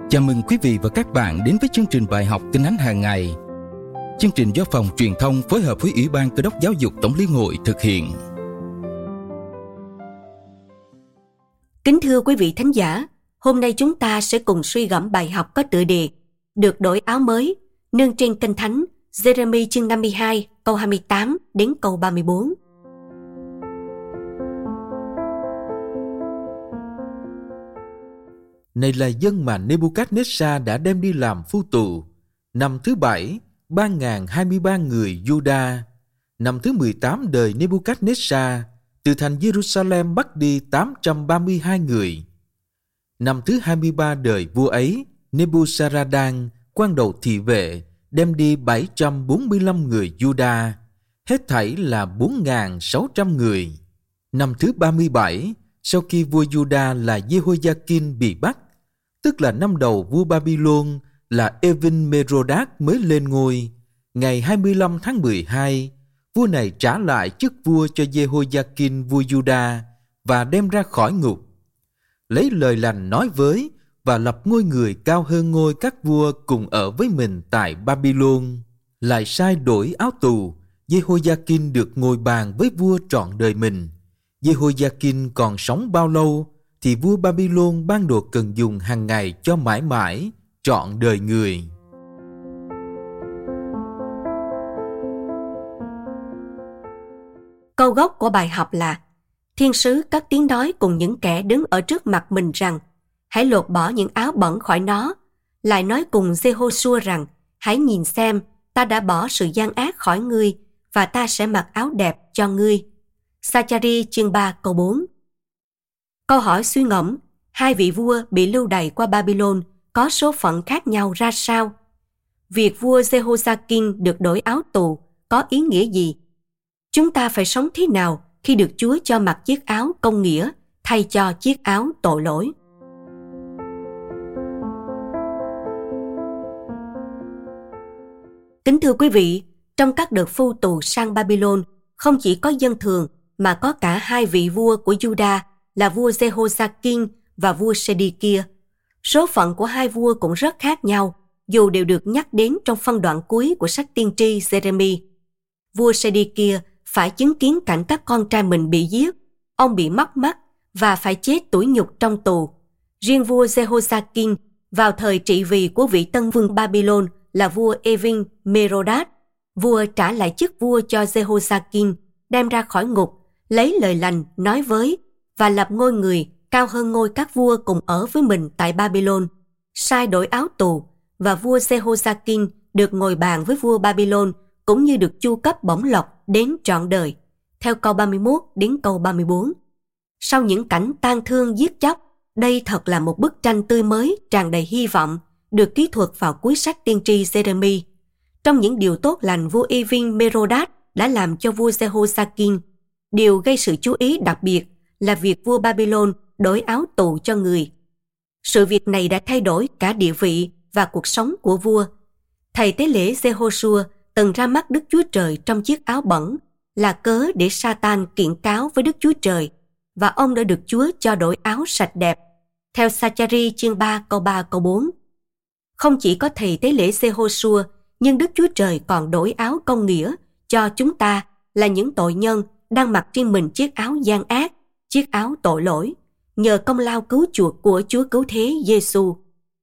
Chào mừng quý vị và các bạn đến với chương trình bài học Kinh Thánh hàng ngày. Chương trình do Phòng Truyền thông phối hợp với Ủy ban Cơ đốc Giáo dục Tổng Liên hội thực hiện. Kính thưa quý vị thánh giả, hôm nay chúng ta sẽ cùng suy gẫm bài học có tựa đề Được đổi áo mới, nương trên Kinh Thánh Giê-rê-mi chương 52, câu 28 đến câu 34. Này là dân mà Nê-bu-cát-nét-sa đã đem đi làm phu tù. Năm thứ 7, 3.023 người Giu-đa. Năm thứ 18 đời Nê-bu-cát-nét-sa, từ thành Giê-ru-sa-lem bắt đi 832 người. Năm thứ 23 đời vua ấy, Nê-bu-sa-ra-đan, quan đầu thị vệ, đem đi 745 người Giu-đa. Hết thảy là 4.600 người. Năm thứ 37, sau khi vua Giu-đa là Giê-hô-gia-kin bị bắt, tức là năm đầu vua Babylon là Evin-mê-rô-đát mới lên ngôi, ngày 25 tháng 12, vua này trả lại chức vua cho Giê-hô-gia-kin vua Giu-đa và đem ra khỏi ngục. Lấy lời lành nói với và lập ngôi người cao hơn ngôi các vua cùng ở với mình tại Babylon. Lại sai đổi áo tù, Giê-hô-gia-kin được ngồi bàn với vua trọn đời mình. Giê-hô-gia-kin còn sống bao lâu thì vua Babylon ban đồ cần dùng hàng ngày cho mãi mãi, trọn đời người. Câu gốc của bài học là: Thiên sứ cất tiếng nói cùng những kẻ đứng ở trước mặt mình rằng: hãy lột bỏ những áo bẩn khỏi nó. Lại nói cùng Giê-hô-xua rằng: hãy nhìn xem, ta đã bỏ sự gian ác khỏi ngươi, và ta sẽ mặc áo đẹp cho ngươi. Sa-cha-ri chương 3 câu 4. Câu hỏi suy ngẫm: hai vị vua bị lưu đày qua Babylon có số phận khác nhau ra sao? Việc vua Giê-hô-gia-kin được đổi áo tù có ý nghĩa gì? Chúng ta phải sống thế nào khi được Chúa cho mặc chiếc áo công nghĩa thay cho chiếc áo tội lỗi? Kính thưa quý vị, trong các đợt phu tù sang Babylon, không chỉ có dân thường mà có cả hai vị vua của Juda là vua Giê-hô-gia-kin và vua Sê-đê-kia. Số phận của hai vua cũng rất khác nhau, dù đều được nhắc đến trong phân đoạn cuối của sách tiên tri Giê-rê-mi. Vua Sê-đê-kia phải chứng kiến cảnh các con trai mình bị giết, ông bị mất mắt và phải chết tủi nhục trong tù. Riêng vua Giê-hô-gia-kin vào thời trị vì của vị tân vương Babylon là vua Evin-mê-rô-đát, vua trả lại chức vua cho Giê-hô-gia-kin, đem ra khỏi ngục, lấy lời lành nói với và lập ngôi người cao hơn ngôi các vua cùng ở với mình tại Babylon, sai đổi áo tù, và vua Giê-hô-gia-kin được ngồi bàn với vua Babylon cũng như được chu cấp bổng lộc đến trọn đời. Theo câu 31 đến câu 34. Sau những cảnh tang thương giết chóc, đây thật là một bức tranh tươi mới tràn đầy hy vọng được kỹ thuật vào cuối sách tiên tri Giê-rê-mi. Trong những điều tốt lành vua Evin-mê-rô-đát đã làm cho vua Giê-hô-gia-kin, điều gây sự chú ý đặc biệt là việc vua Babylon đổi áo tù cho người. Sự việc này đã thay đổi cả địa vị và cuộc sống của vua. Thầy tế lễ Giê-hô-xua từng ra mắt Đức Chúa Trời trong chiếc áo bẩn là cớ để Sa-tan kiện cáo với Đức Chúa Trời, và ông đã được Chúa cho đổi áo sạch đẹp. Theo Sa-cha-ri chương 3 câu 3 câu 4. Không chỉ có thầy tế lễ Giê-hô-xua, nhưng Đức Chúa Trời còn đổi áo công nghĩa cho chúng ta là những tội nhân đang mặc trên mình chiếc áo gian ác, chiếc áo tội lỗi, nhờ công lao cứu chuộc của Chúa Cứu Thế Giê-xu.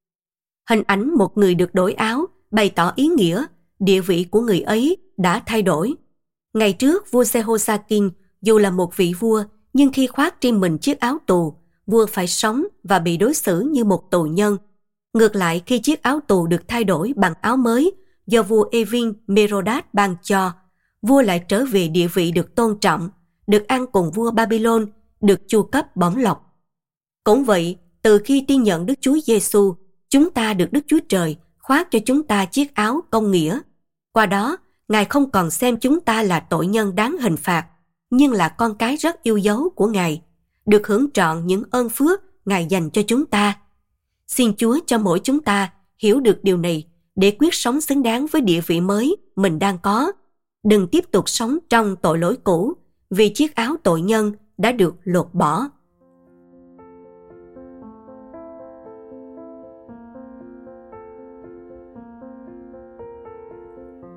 Hình ảnh một người được đổi áo bày tỏ ý nghĩa địa vị của người ấy đã thay đổi. Ngày trước, vua Giê-hô-gia-kin dù là một vị vua, nhưng khi khoác trên mình chiếc áo tù, vua phải sống và bị đối xử như một tù nhân. Ngược lại, khi chiếc áo tù được thay đổi bằng áo mới do vua Evin-mê-rô-đát ban cho, vua lại trở về địa vị được tôn trọng, được ăn cùng vua Babylon, được chu cấp bổng lộc. Cũng vậy, từ khi tin nhận Đức Chúa Giê-xu, chúng ta được Đức Chúa Trời khoác cho chúng ta chiếc áo công nghĩa. Qua đó, Ngài không còn xem chúng ta là tội nhân đáng hình phạt, nhưng là con cái rất yêu dấu của Ngài, được hưởng trọn những ơn phước Ngài dành cho chúng ta. Xin Chúa cho mỗi chúng ta hiểu được điều này để quyết sống xứng đáng với địa vị mới mình đang có. Đừng tiếp tục sống trong tội lỗi cũ, vì chiếc áo tội nhân đã được lột bỏ.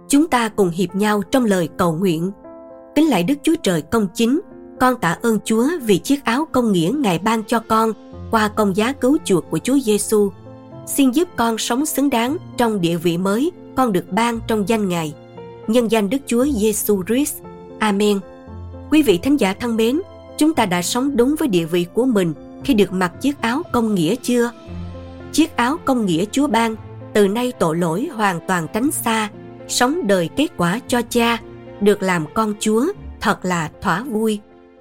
Chúng ta cùng hiệp nhau trong lời cầu nguyện. Kính lạy Đức Chúa Trời công chính, con tạ ơn Chúa vì chiếc áo công nghĩa Ngài ban cho con qua công giá cứu chuộc của Chúa Giêsu. Xin giúp con sống xứng đáng trong địa vị mới con được ban trong danh Ngài. Nhân danh Đức Chúa Giêsu Christ. Amen. Quý vị thính giả thân mến, chúng ta đã sống đúng với địa vị của mình khi được mặc chiếc áo công nghĩa chưa? Chiếc áo công nghĩa Chúa ban, từ nay tội lỗi hoàn toàn tránh xa, sống đời kết quả cho Cha, được làm con Chúa, thật là thỏa vui.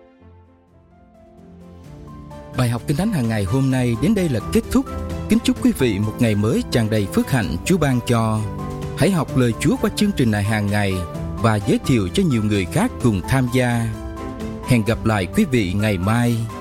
Bài học Kinh Thánh hàng ngày hôm nay đến đây là kết thúc. Kính chúc quý vị một ngày mới tràn đầy phước hạnh Chúa ban cho. Hãy học lời Chúa qua chương trình này hàng ngày và giới thiệu cho nhiều người khác cùng tham gia. Hẹn gặp lại quý vị ngày mai.